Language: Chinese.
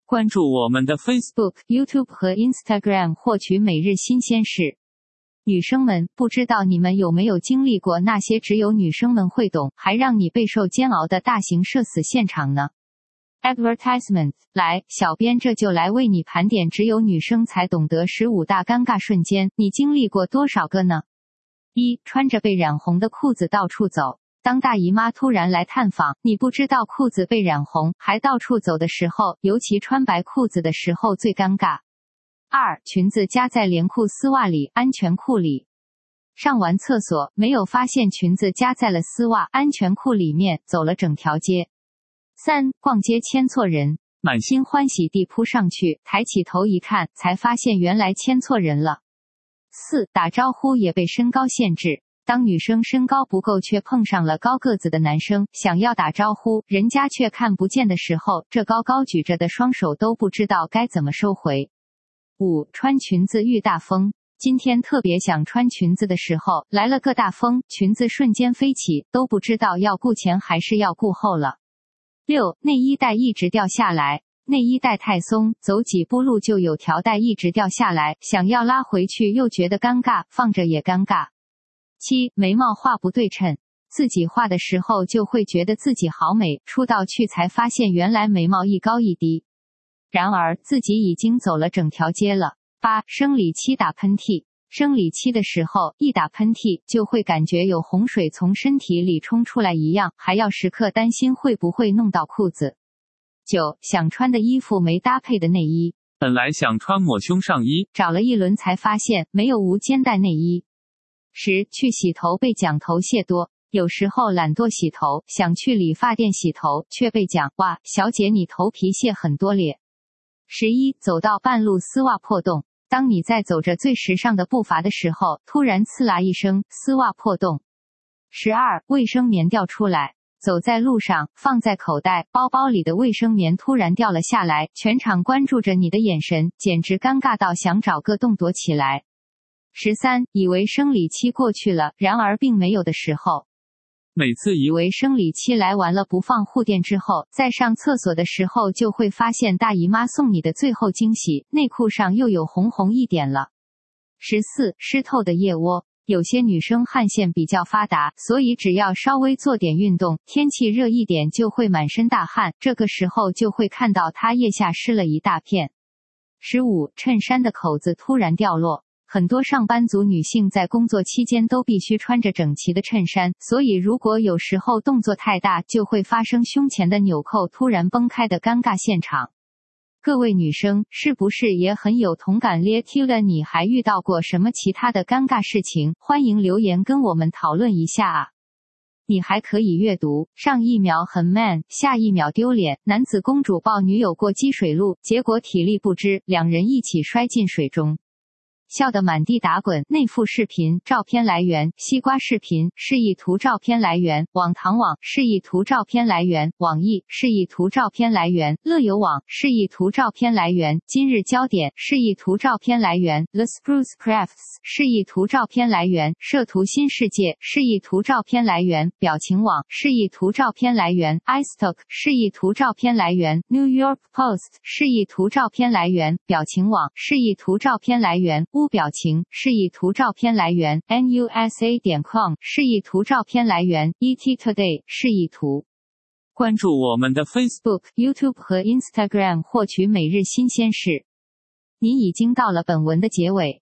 关注我们的 Facebook、YouTube 和 Instagram 获取每日新鲜事。女生们，不知道你们有没有经历过那些只有女生们会懂，还让你备受煎熬的大型社死现场呢？ Advertisement， 来，小编这就来为你盘点只有女生才懂得15大尴尬瞬间，你经历过多少个呢？1. 穿着被染红的裤子到处走。当大姨妈突然来探访，你不知道裤子被染红，还到处走的时候，尤其穿白裤子的时候最尴尬。2. 裙子夹在连裤丝袜里、安全裤里。上完厕所，没有发现裙子夹在了丝袜、安全裤里面，走了整条街。3. 逛街牵错人，满心欢喜地扑上去，抬起头一看，才发现原来牵错人了。4. 打招呼也被身高限制。当女生身高不够却碰上了高个子的男生，想要打招呼，人家却看不见的时候，这高高举着的双手都不知道该怎么收回。5. 穿裙子遇大风。今天特别想穿裙子的时候，来了个大风，裙子瞬间飞起，都不知道要顾前还是要顾后了。6. 内衣带一直掉下来。内衣带太松，走几步路就有条带一直掉下来，想要拉回去又觉得尴尬，放着也尴尬。7. 眉毛画不对称，自己画的时候就会觉得自己好美，出道去才发现原来眉毛一高一低。然而自己已经走了整条街了。8. 生理期打喷嚏。生理期的时候，一打喷嚏就会感觉有洪水从身体里冲出来一样，还要时刻担心会不会弄到裤子。9. 想穿的衣服没搭配的内衣。 本来想穿抹胸上衣， 找了一轮才发现没有无肩带内衣。10. 去洗头被讲头屑多。有时候懒惰洗头，想去理发店洗头，却被讲，哇，小姐你头皮屑很多咧。11. 走到半路丝袜破洞。当你在走着最时尚的步伐的时候，突然刺啦一声，丝袜破洞。12. 卫生棉掉出来。走在路上，放在口袋、包包里的卫生棉突然掉了下来，全场关注着你的眼神，简直尴尬到想找个洞躲起来。13. 以为生理期过去了，然而并没有的时候。每次以为生理期来完了不放护垫之后，在上厕所的时候就会发现大姨妈送你的最后惊喜，内裤上又有红红一点了。14. 湿透的腋窝。有些女生汗腺比较发达，所以只要稍微做点运动，天气热一点就会满身大汗，这个时候就会看到她腋下湿了一大片。15. 衬衫的口子突然掉落。很多上班族女性在工作期间都必须穿着整齐的衬衫，所以如果有时候动作太大，就会发生胸前的纽扣突然崩开的尴尬现场。各位女生是不是也很有同感咧？听了你还遇到过什么其他的尴尬事情？欢迎留言跟我们讨论一下啊！你还可以阅读，上一秒很 man， 下一秒丢脸，男子公主抱女友过积水路，结果体力不支，两人一起摔进水中。笑得满地打滚。内附视频照片来源：西瓜视频，示意图照片来源：网堂网，示意图照片来源：网易，示意图照片来源：乐游网，示意图照片来源：今日焦点，示意图照片来源： The Spruce Crafts， 示意图照片来源：摄图新世界，示意图照片来源：表情网，示意图照片来源： iStock， 示意图照片来源： New York Post， 示意图照片来源：表情网，示意图照片来源：无表情，示意图照片来源 nusa.com， 示意图照片来源 ET Today， 示意图。 关注我们的 Facebook、YouTube 和 Instagram 获取每日新鲜事。你已经到了本文的结尾，